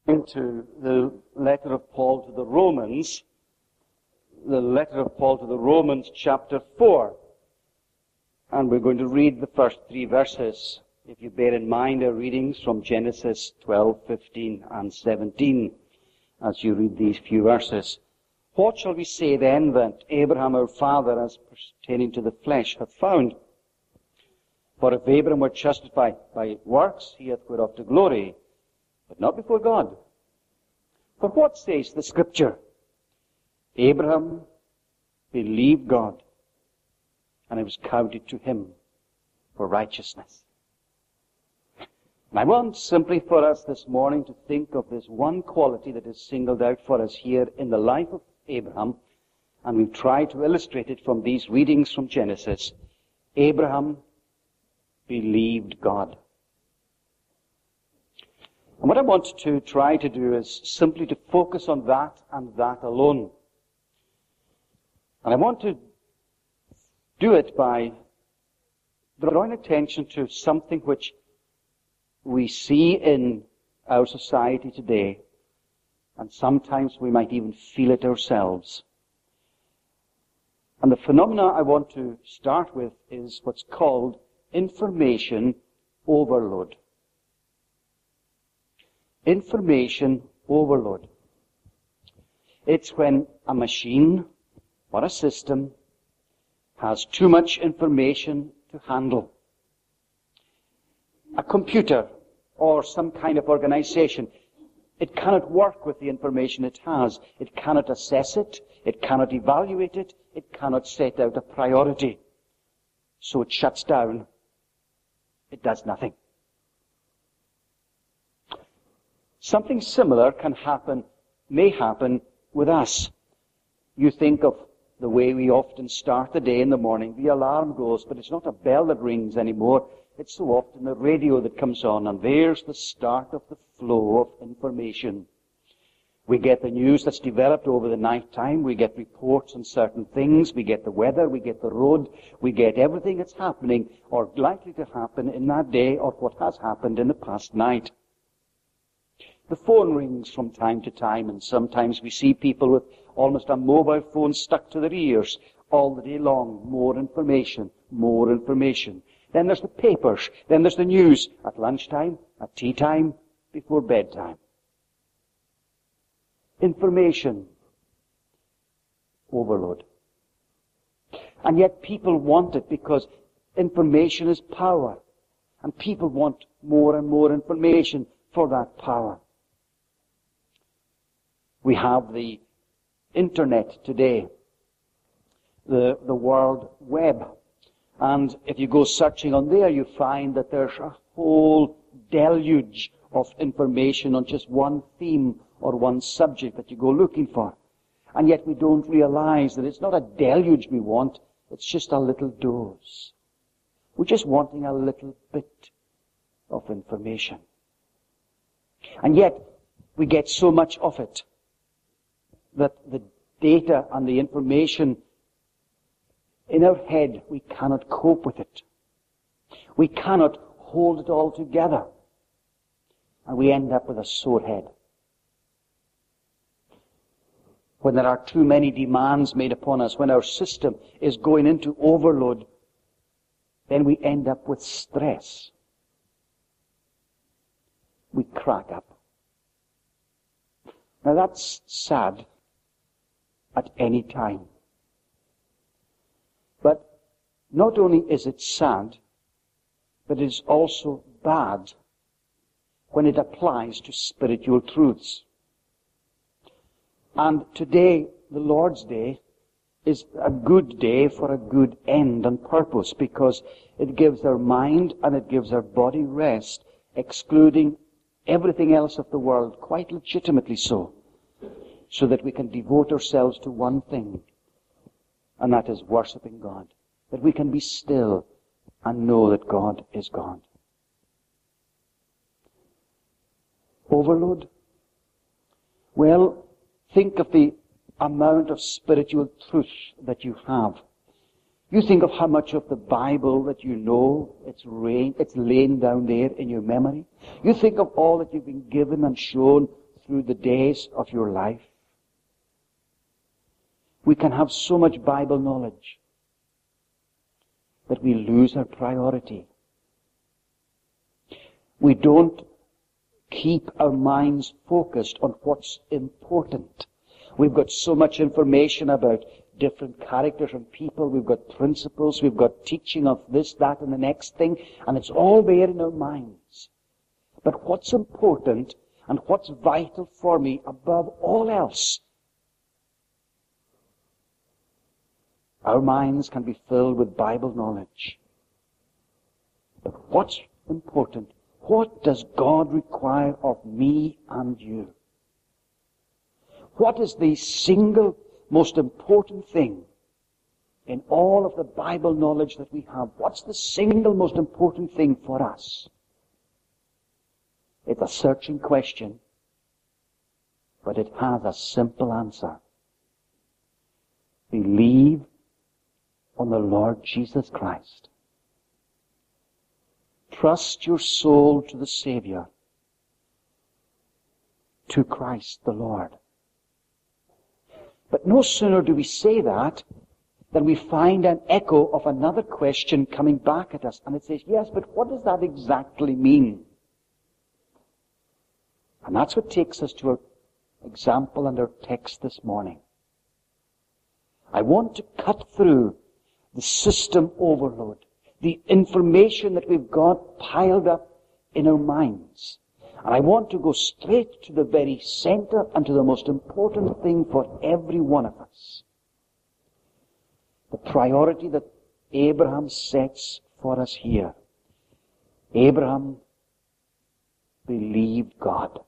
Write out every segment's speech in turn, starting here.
Into the letter of Paul to the Romans, chapter 4. And we're going to read the first 3 verses, if you bear in mind our readings from Genesis 12, 15, and 17, as you read these few verses. What shall we say then that Abraham our father, as pertaining to the flesh, hath found? For if Abraham were justified by works, he hath whereof to glory, but not before God. For what says the Scripture? Abraham believed God, and it was counted to him for righteousness. And I want simply for us this morning to think of this one quality that is singled out for us here in the life of Abraham, and we've tried to illustrate it from these readings from Genesis. Abraham believed God. And what I want to try to do is simply to focus on that and that alone. And I want to do it by drawing attention to something which we see in our society today, and sometimes we might even feel it ourselves. And the phenomena I want to start with is what's called information overload. Information overload. It's when a machine or a system has too much information to handle. A computer or some kind of organization, it cannot work with the information it has. It cannot assess it. It cannot evaluate it. It cannot set out a priority. So it shuts down. It does nothing. Something similar may happen with us. You think of the way we often start the day in the morning. The alarm goes, but it's not a bell that rings anymore. It's so often the radio that comes on, and there's the start of the flow of information. We get the news that's developed over the night time. We get reports on certain things. We get the weather. We get the road. We get everything that's happening or likely to happen in that day or what has happened in the past night. The phone rings from time to time, and sometimes we see people with almost a mobile phone stuck to their ears all the day long. More information, more information. Then there's the papers. Then there's the news at lunchtime, at tea time, before bedtime. Information overload. And yet people want it because information is power. And people want more and more information for that power. We have the internet today, the World Web. And if you go searching on there, you find that there's a whole deluge of information on just one theme or one subject that you go looking for. And yet we don't realize that it's not a deluge we want, it's just a little dose. We're just wanting a little bit of information. And yet we get so much of it that the data and the information in our head, we cannot cope with it. We cannot hold it all together. And we end up with a sore head. When there are too many demands made upon us, when our system is going into overload, then we end up with stress. We crack up. Now that's sad at any time. But not only is it sad, but it is also bad when it applies to spiritual truths. And today, the Lord's Day, is a good day for a good end and purpose, because it gives our mind and it gives our body rest, excluding everything else of the world, quite legitimately so that we can devote ourselves to one thing, and that is worshiping God. That we can be still and know that God is God. Overload? Well, think of the amount of spiritual truth that you have. You think of how much of the Bible that you know, it's laying down there in your memory. You think of all that you've been given and shown through the days of your life. We can have so much Bible knowledge that we lose our priority. We don't keep our minds focused on what's important. We've got so much information about different characters and people. We've got principles. We've got teaching of this, that, and the next thing. And it's all there in our minds. But what's important and what's vital for me above all else, our minds can be filled with Bible knowledge. But what's important? What does God require of me and you? What is the single most important thing in all of the Bible knowledge that we have? What's the single most important thing for us? It's a searching question, but it has a simple answer. Believe on the Lord Jesus Christ. Trust your soul to the Savior, to Christ the Lord. But no sooner do we say that than we find an echo of another question coming back at us. And it says, yes, but what does that exactly mean? And that's what takes us to our example and our text this morning. I want to cut through the system overload, the information that we've got piled up in our minds. And I want to go straight to the very center and to the most important thing for every one of us. The priority that Abraham sets for us here. Abraham believed God.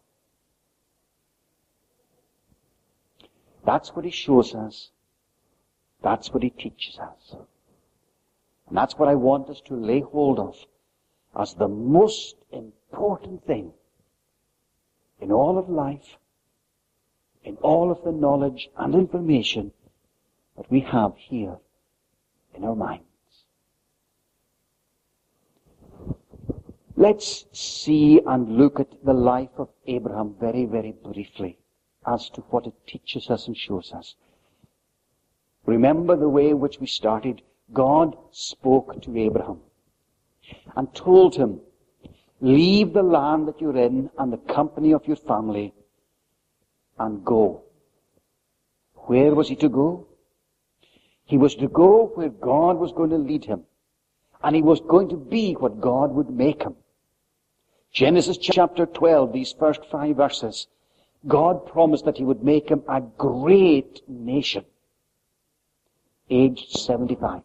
That's what he shows us. That's what he teaches us. And that's what I want us to lay hold of as the most important thing in all of life, in all of the knowledge and information that we have here in our minds. Let's see and look at the life of Abraham very, very briefly as to what it teaches us and shows us. Remember the way in which we started. God spoke to Abraham and told him, leave the land that you're in and the company of your family and go. Where was he to go? He was to go where God was going to lead him. And he was going to be what God would make him. Genesis chapter 12, these first 5 verses, God promised that he would make him a great nation, aged 75.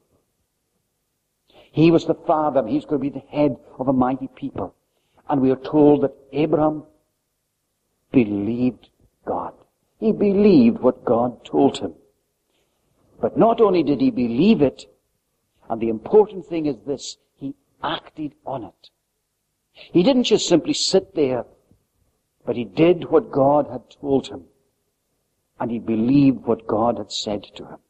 He was the father, he's going to be the head of a mighty people. And we are told that Abraham believed God. He believed what God told him. But not only did he believe it, and the important thing is this, he acted on it. He didn't just simply sit there, but he did what God had told him. And he believed what God had said to him.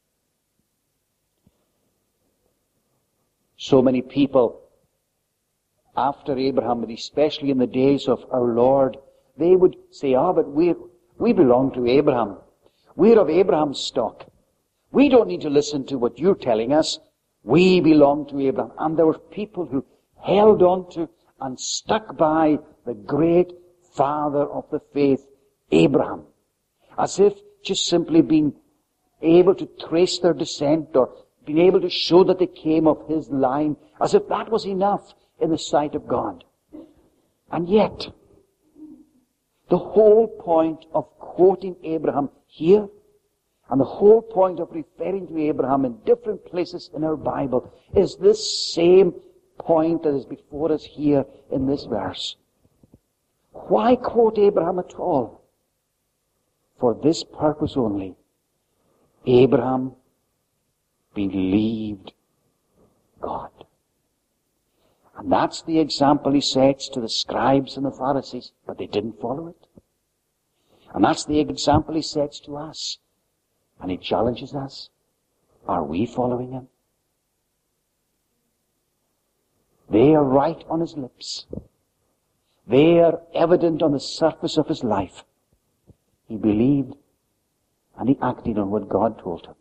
So many people after Abraham, but especially in the days of our Lord, they would say, but we belong to Abraham. We're of Abraham's stock. We don't need to listen to what you're telling us. We belong to Abraham. And there were people who held on to and stuck by the great father of the faith, Abraham, as if just simply being able to trace their descent or being able to show that they came of his line, as if that was enough in the sight of God. And yet, the whole point of quoting Abraham here, and the whole point of referring to Abraham in different places in our Bible, is this same point that is before us here in this verse. Why quote Abraham at all? For this purpose only. Abraham believed God. And that's the example he sets to the scribes and the Pharisees, but they didn't follow it. And that's the example he sets to us. And he challenges us. Are we following him? They are right on his lips. They are evident on the surface of his life. He believed and he acted on what God told him.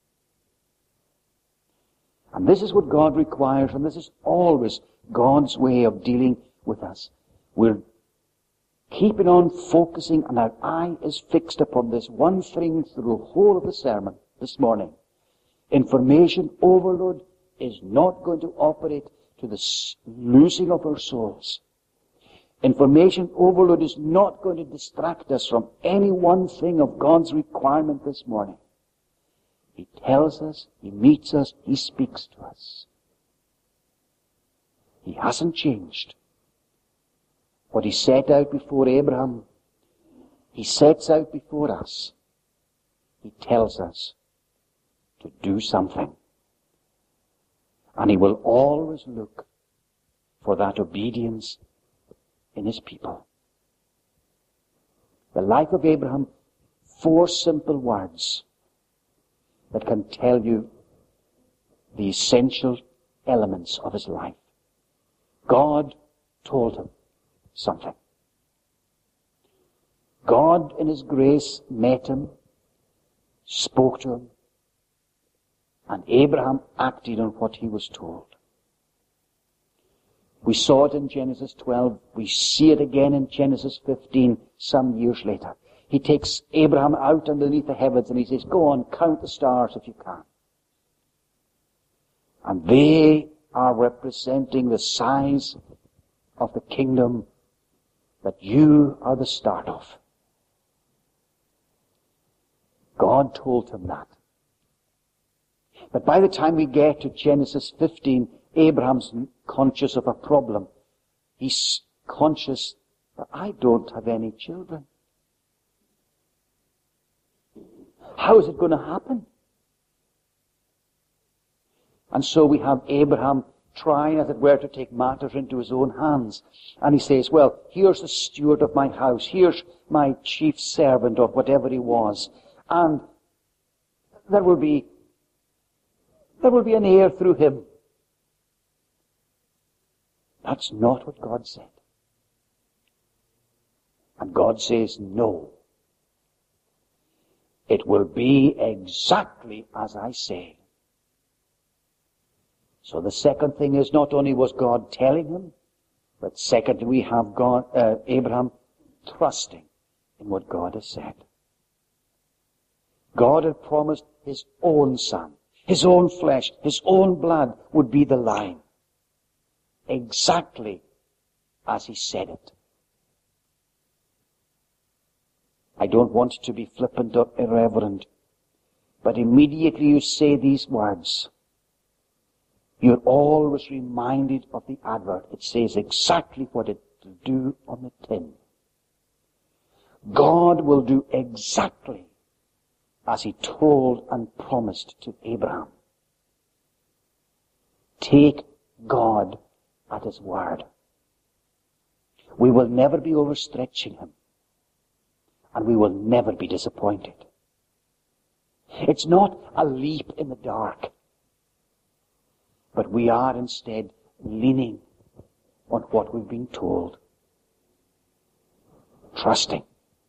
And this is what God requires, and this is always God's way of dealing with us. We're keeping on focusing, and our eye is fixed upon this one thing through the whole of the sermon this morning. Information overload is not going to operate to the losing of our souls. Information overload is not going to distract us from any one thing of God's requirement this morning. He tells us, he meets us, he speaks to us. He hasn't changed. What he set out before Abraham, he sets out before us. He tells us to do something. And he will always look for that obedience in his people. The life of Abraham, 4 simple words that can tell you the essential elements of his life. God told him something. God in his grace met him, spoke to him, and Abraham acted on what he was told. We saw it in Genesis 12. We see it again in Genesis 15 some years later. He takes Abraham out underneath the heavens and he says, go on, count the stars if you can. And they are representing the size of the kingdom that you are the start of. God told him that. But by the time we get to Genesis 15, Abraham's conscious of a problem. He's conscious that I don't have any children. How is it going to happen? And so we have Abraham trying, as it were, to take matters into his own hands. And he says, well, here's the steward of my house. Here's my chief servant, or whatever he was. And there will be an heir through him. That's not what God said. And God says, no. It will be exactly as I say. So the second thing is, not only was God telling him, but secondly we have Abraham trusting in what God has said. God had promised his own son, his own flesh, his own blood would be the line. Exactly as he said it. I don't want to be flippant or irreverent, but immediately you say these words, you're always reminded of the advert. It says exactly what it will do on the tin. God will do exactly as he told and promised to Abraham. Take God at his word. We will never be overstretching him. And we will never be disappointed. It's not a leap in the dark. But we are instead leaning on what we've been told. Trusting.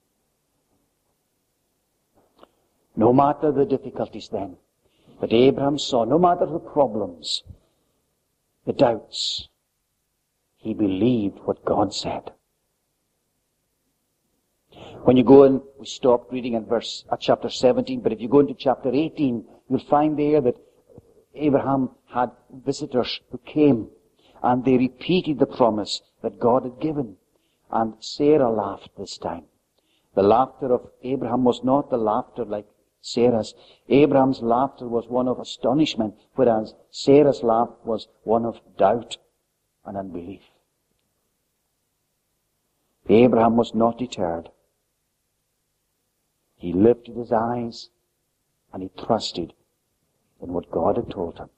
No matter the difficulties then, but Abraham saw, no matter the problems, the doubts, he believed what God said. When you go in, we stopped reading at chapter 17, but if you go into chapter 18, you'll find there that Abraham had visitors who came, and they repeated the promise that God had given. And Sarah laughed this time. The laughter of Abraham was not the laughter like Sarah's. Abraham's laughter was one of astonishment, whereas Sarah's laugh was one of doubt and unbelief. Abraham was not deterred. He lifted his eyes and he trusted in what God had told him.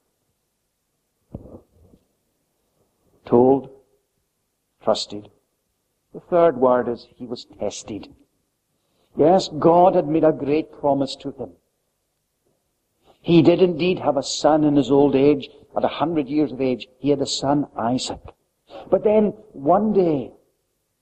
Told, trusted. The third word is he was tested. Yes, God had made a great promise to him. He did indeed have a son in his old age. At 100 years of age, he had a son, Isaac. But then, one day,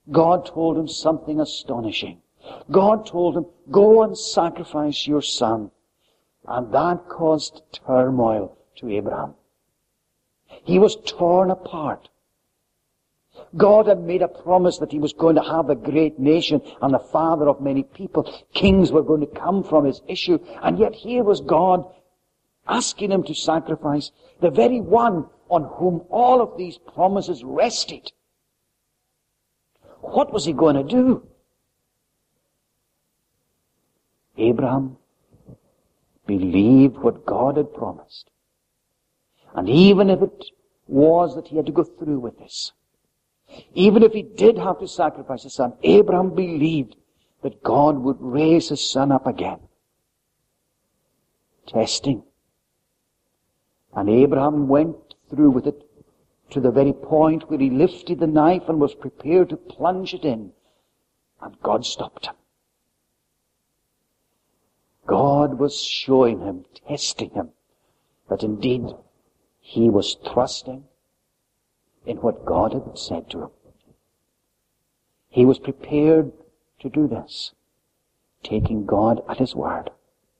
God told him something astonishing. God told him, go and sacrifice your son. And that caused turmoil to Abraham. He was torn apart. God had made a promise that he was going to have a great nation and the father of many people. Kings were going to come from his issue. And yet here was God asking him to sacrifice the very one on whom all of these promises rested. What was he going to do? Abraham believed what God had promised. And even if it was that he had to go through with this, even if he did have to sacrifice his son, Abraham believed that God would raise his son up again. Testing. And Abraham went through with it to the very point where he lifted the knife and was prepared to plunge it in. And God stopped him. God was showing him, testing him, that indeed he was trusting in what God had said to him. He was prepared to do this, taking God at his word.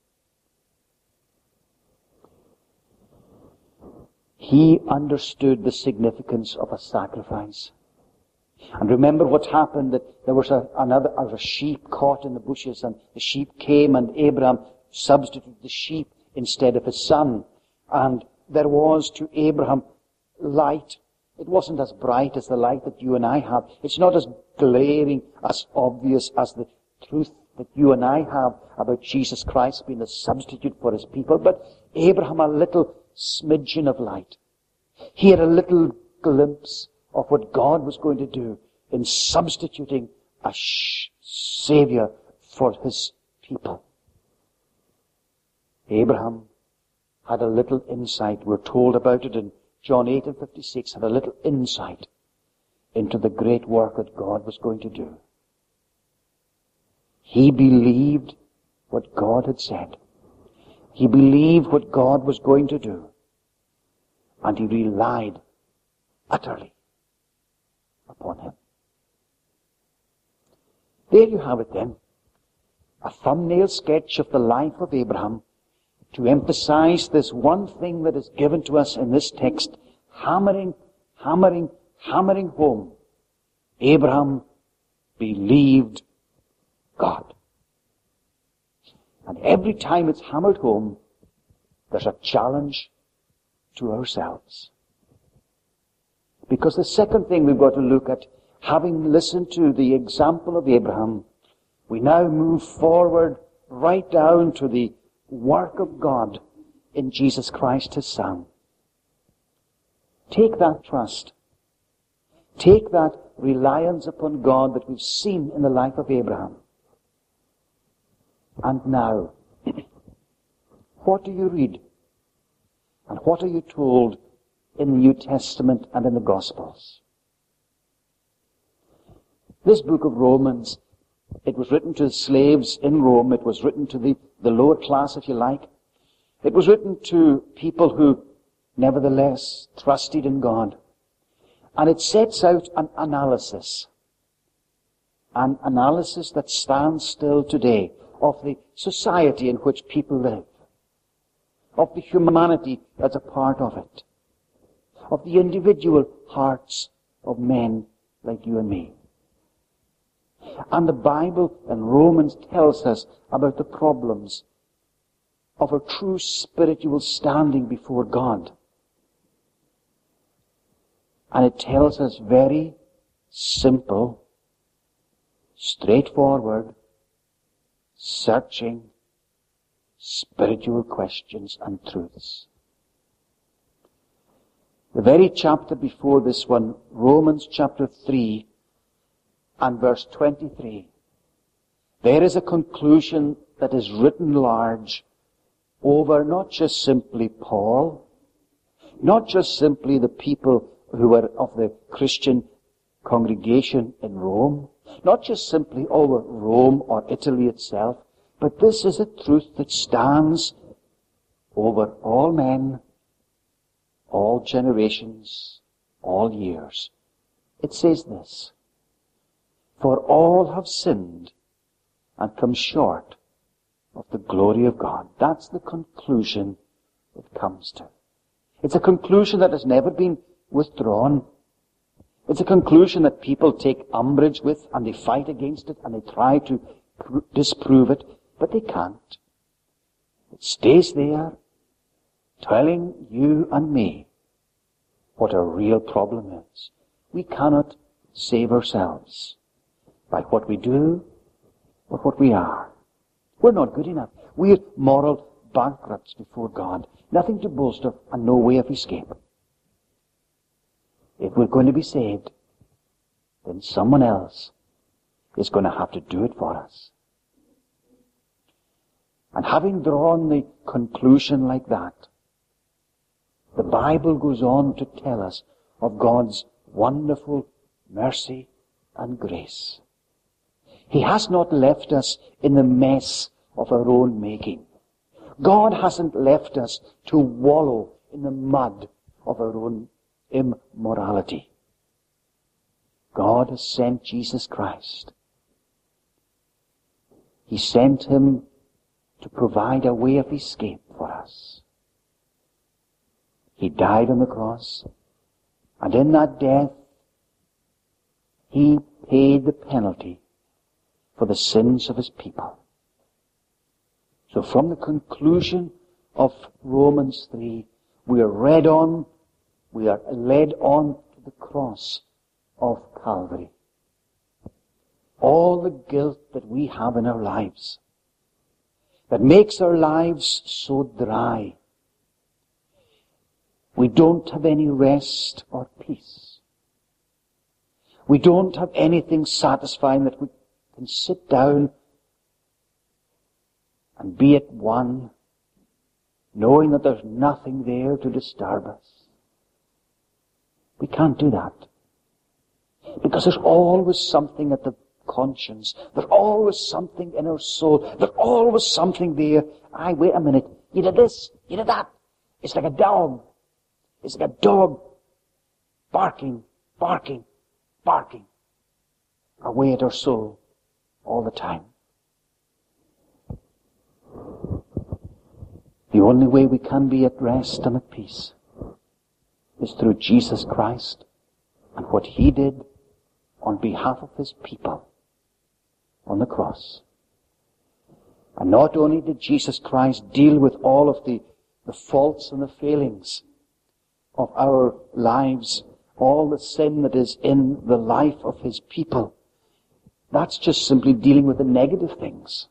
He understood the significance of a sacrifice. And remember what happened, that there was a sheep caught in the bushes, and the sheep came and Abraham substituted the sheep instead of his son. And there was to Abraham light. It wasn't as bright as the light that you and I have. It's not as glaring, as obvious as the truth that you and I have about Jesus Christ being the substitute for his people. But Abraham, a little smidgen of light. He had a little glimpse of what God was going to do in substituting a Savior for his people. Abraham had a little insight. We're told about it in John 8 and 56, had a little insight into the great work that God was going to do. He believed what God had said. He believed what God was going to do. And he relied utterly upon him. There you have it then. A thumbnail sketch of the life of Abraham to emphasize this one thing that is given to us in this text, hammering home. Abraham believed God. And every time it's hammered home, there's a challenge to ourselves. Because the second thing we've got to look at, having listened to the example of Abraham, we now move forward right down to the work of God in Jesus Christ, his Son. Take that trust. Take that reliance upon God that we've seen in the life of Abraham. And now, what do you read? And what are you told in the New Testament and in the Gospels? This book of Romans, it was written to the slaves in Rome. It was written to the lower class, if you like. It was written to people who nevertheless trusted in God. And it sets out an analysis that stands still today of the society in which people live, of the humanity that's a part of it, of the individual hearts of men like you and me. And the Bible and Romans tells us about the problems of a true spiritual standing before God. And it tells us very simple, straightforward, searching, spiritual questions and truths. The very chapter before this one, Romans chapter 3 and verse 23, there is a conclusion that is written large over not just simply Paul, not just simply the people who were of the Christian congregation in Rome, not just simply over Rome or Italy itself, but this is a truth that stands over all men, all generations, all years. It says this: For all have sinned and come short of the glory of God. That's the conclusion it comes to. It's a conclusion that has never been withdrawn. It's a conclusion that people take umbrage with, and they fight against it, and they try to disprove it, but they can't. It stays there, telling you and me what our real problem is. We cannot save ourselves by what we do or what we are. We're not good enough. We're moral bankrupts before God. Nothing to boast of and no way of escape. If we're going to be saved, then someone else is going to have to do it for us. And having drawn the conclusion like that, the Bible goes on to tell us of God's wonderful mercy and grace. He has not left us in the mess of our own making. God hasn't left us to wallow in the mud of our own immorality. God has sent Jesus Christ. He sent him to provide a way of escape for us. He died on the cross, and in that death, he paid the penalty for the sins of his people. So from the conclusion of Romans 3, we are led on to the cross of Calvary. All the guilt that we have in our lives, that makes our lives so dry. We don't have any rest or peace. We don't have anything satisfying that we can sit down and be at one, knowing that there's nothing there to disturb us. We can't do that. Because there's always something at the conscience. There's always something in our soul. There's always something there. Wait a minute. You did this. You did that. It's like a dog. It's like a dog barking, barking, barking away at our soul all the time. The only way we can be at rest and at peace is through Jesus Christ and what he did on behalf of his people on the cross. And not only did Jesus Christ deal with all of the faults and the failings of our lives, all the sin that is in the life of his people, that's just simply dealing with the negative things.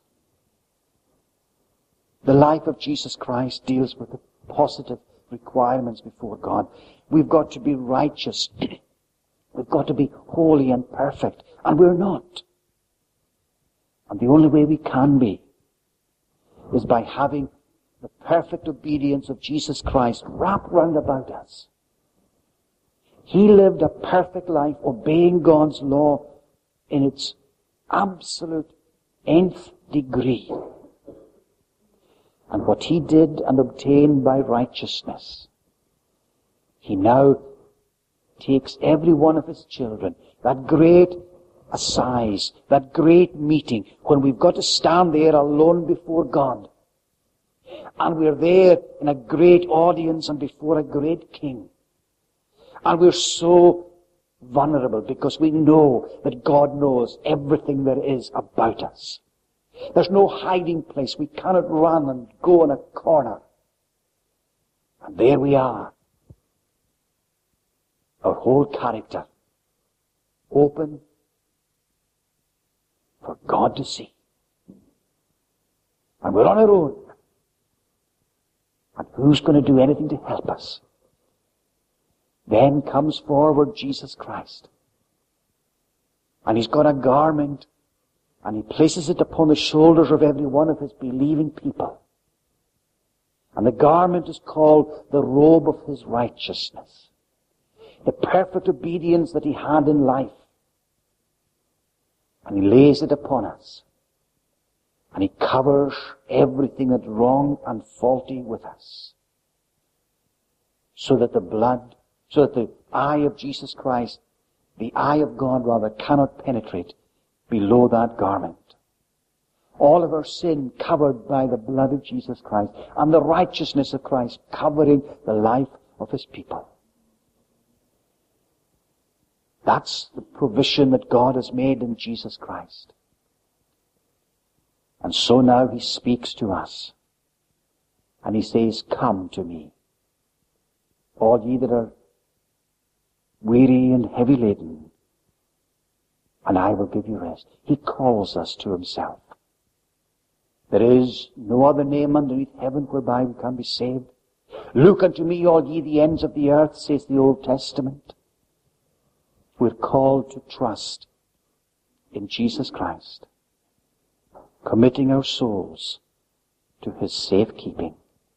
The life of Jesus Christ deals with the positive requirements before God. We've got to be righteous. We've got to be holy and perfect. And we're not. And the only way we can be is by having the perfect obedience of Jesus Christ wrapped round about us. He lived a perfect life, obeying God's law in its absolute nth degree. And what he did and obtained by righteousness, he now takes every one of his children, that great assize, that great meeting, when we've got to stand there alone before God, and we're there in a great audience and before a great king, and we're so vulnerable because we know that God knows everything there is about us. There's no hiding place. We cannot run and go in a corner. And there we are. Our whole character open for God to see. And we're on our own. And who's going to do anything to help us? Then comes forward Jesus Christ. And he's got a garment, and he places it upon the shoulders of every one of his believing people. And the garment is called the robe of his righteousness. The perfect obedience that he had in life. And he lays it upon us. And he covers everything that's wrong and faulty with us. So that the eye of Jesus Christ, the eye of God rather, cannot penetrate below that garment. All of our sin covered by the blood of Jesus Christ, and the righteousness of Christ covering the life of his people. That's the provision that God has made in Jesus Christ. And so now he speaks to us. And he says, "Come to me, all ye that are weary and heavy laden, and I will give you rest." He calls us to himself. There is no other name underneath heaven whereby we can be saved. "Look unto me, all ye the ends of the earth," says the Old Testament. We're called to trust in Jesus Christ, committing our souls to his safekeeping.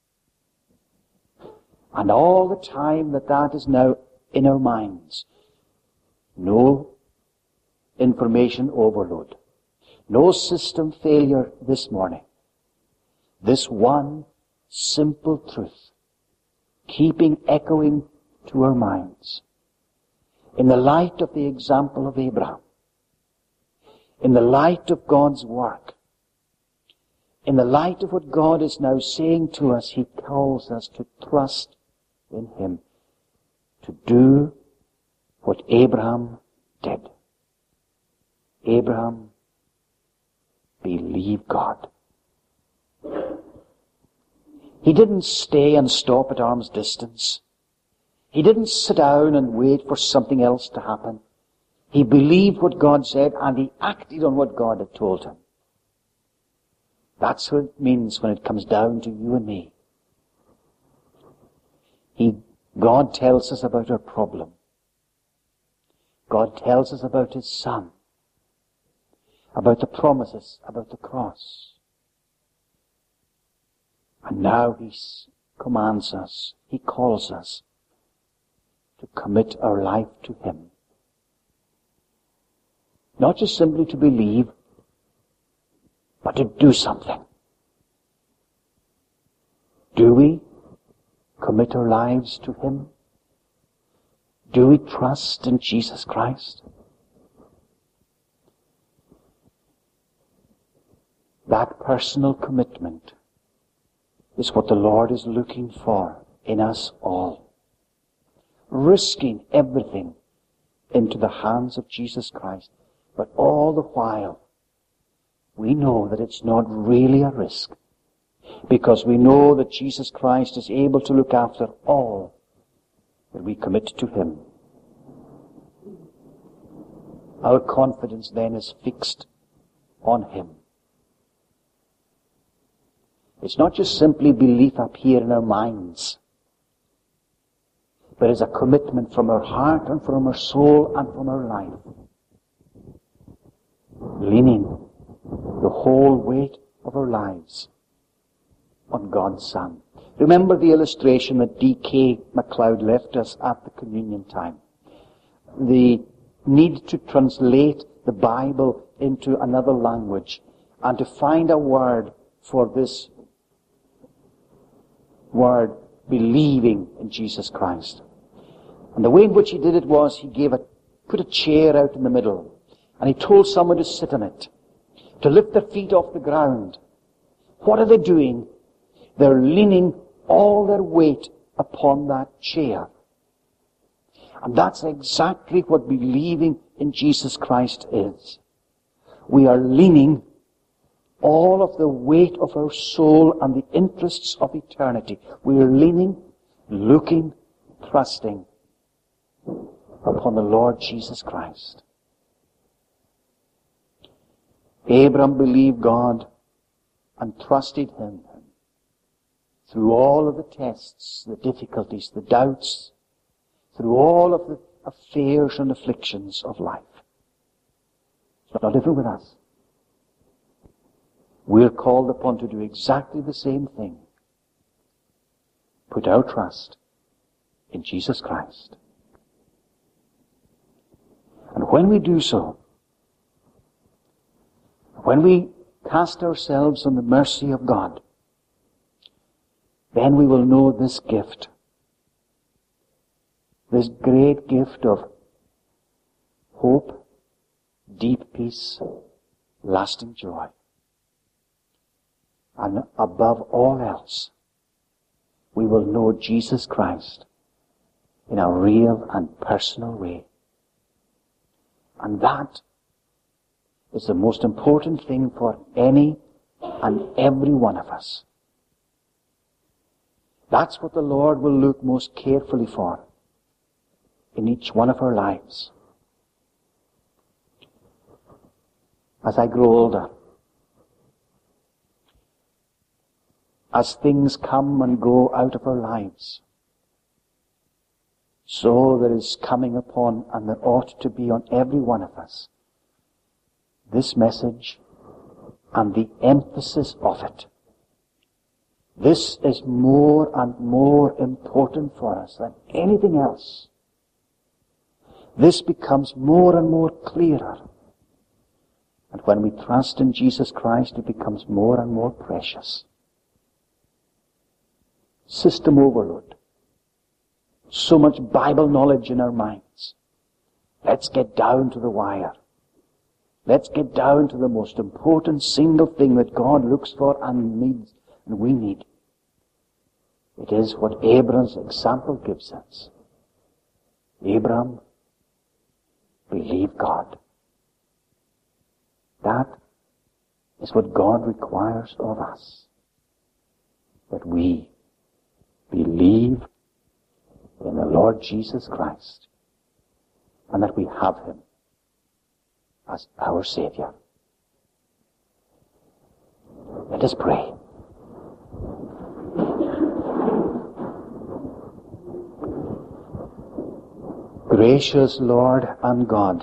And all the time that is now in our minds, no information overload, no system failure this morning. This one simple truth, keeping echoing to our minds. In the light of the example of Abraham, in the light of God's work, in the light of what God is now saying to us, he calls us to trust in him, to do what Abraham did. Abraham believed God. He didn't stay and stop at arm's distance. He didn't sit down and wait for something else to happen. He believed what God said, and he acted on what God had told him. That's what it means when it comes down to you and me. God tells us about our problem. God tells us about his Son, about the promises, about the cross. And now he commands us, he calls us to commit our life to him. Not just simply to believe, but to do something. Do we commit our lives to him? Do we trust in Jesus Christ? That personal commitment is what the Lord is looking for in us all. Risking everything into the hands of Jesus Christ. But all the while, we know that it's not really a risk, because we know that Jesus Christ is able to look after all that we commit to him. Our confidence then is fixed on him. It's not just simply belief up here in our minds, but it's a commitment from our heart and from our soul and from our life. Leaning the whole weight of our lives on God's Son. Remember the illustration that D.K. MacLeod left us at the communion time. The need to translate the Bible into another language and to find a word for this word, believing in Jesus Christ. And the way in which he did it was he put a chair out in the middle, and he told someone to sit on it, to lift their feet off the ground. What are they doing? They're leaning all their weight upon that chair. And that's exactly what believing in Jesus Christ is. We are leaning all of the weight of our soul and the interests of eternity. We are leaning, looking, trusting upon the Lord Jesus Christ. Abraham believed God and trusted him through all of the tests, the difficulties, the doubts, through all of the affairs and afflictions of life. It's not different with us. We're called upon to do exactly the same thing. Put our trust in Jesus Christ. And when we do so, when we cast ourselves on the mercy of God, then we will know this gift, this great gift of hope, deep peace, lasting joy. And above all else, we will know Jesus Christ in a real and personal way. And that is the most important thing for any and every one of us. That's what the Lord will look most carefully for in each one of our lives. As I grow older, as things come and go out of our lives, so there is coming upon, and there ought to be on every one of us, this message and the emphasis of it. This is more and more important for us than anything else. This becomes more and more clearer. And when we trust in Jesus Christ, it becomes more and more precious. System overload. So much Bible knowledge in our minds. Let's get down to the wire. Let's get down to the most important single thing that God looks for and needs, and we need. It is what Abraham's example gives us. Abraham believed God. That is what God requires of us. That we believe in the Lord Jesus Christ, and that we have Him as our Savior. Let us pray. Gracious Lord and God,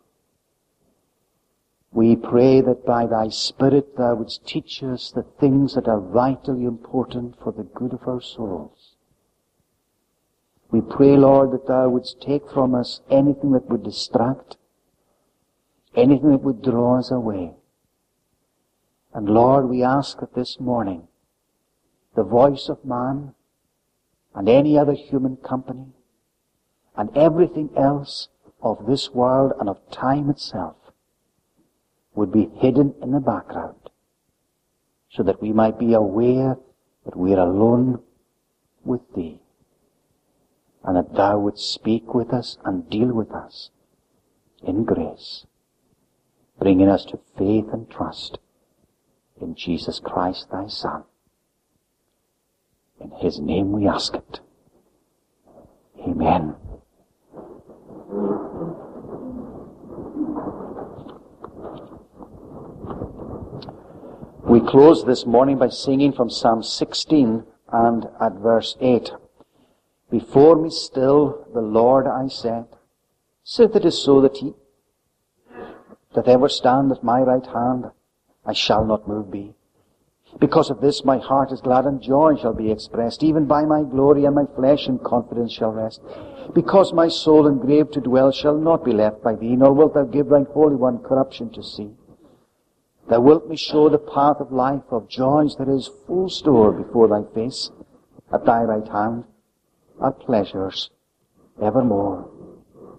we pray that by Thy Spirit Thou wouldst teach us the things that are vitally important for the good of our souls. We pray, Lord, that Thou wouldst take from us anything that would distract, anything that would draw us away. And Lord, we ask that this morning, the voice of man and any other human company and everything else of this world and of time itself would be hidden in the background, so that we might be aware that we are alone with Thee, and that Thou wouldst speak with us and deal with us in grace, bringing us to faith and trust in Jesus Christ Thy Son. In His name we ask it. Amen. We close this morning by singing from Psalm 16 and at verse 8. Before me still the Lord I set, sith it is so that He doth ever stand at my right hand, I shall not move be. Because of this my heart is glad, and joy shall be expressed. Even by my glory and my flesh in confidence shall rest. Because my soul in grave to dwell shall not be left by Thee, nor wilt Thou give Thine Holy One corruption to see. Thou wilt me show the path of life, of joys there is full store before Thy face. At Thy right hand are pleasures evermore.